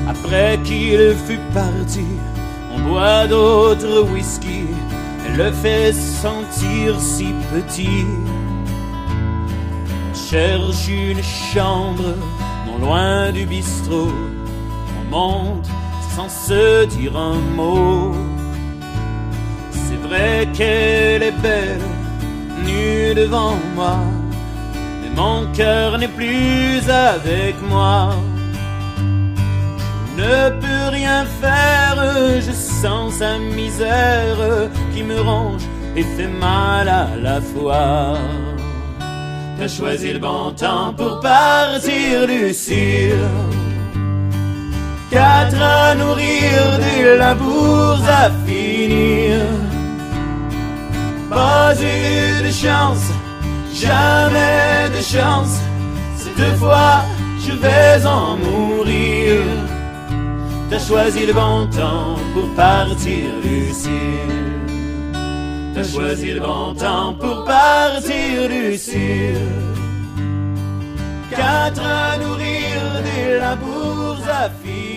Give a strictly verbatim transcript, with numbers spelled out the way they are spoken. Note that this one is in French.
Après qu'il fut parti, on boit d'autres whisky. Elle le fait sentir si petit. On cherche une chambre non loin du bistrot. On monte sans se dire un mot. C'est vrai qu'elle est belle, nue devant moi, mais mon cœur n'est plus avec moi. Je ne peux rien faire, je sens sa misère qui me ronge et fait mal à la fois. T'as choisi le bon temps pour partir, Lucille. Quatre à nourrir, des labours à finir. Pas eu de chance, jamais de chance. Cette fois, je vais en mourir. T'as choisi le bon temps pour partir, Lucille. T'as choisi le bon temps pour partir, Lucille. Quatre à nourrir, des labours à finir.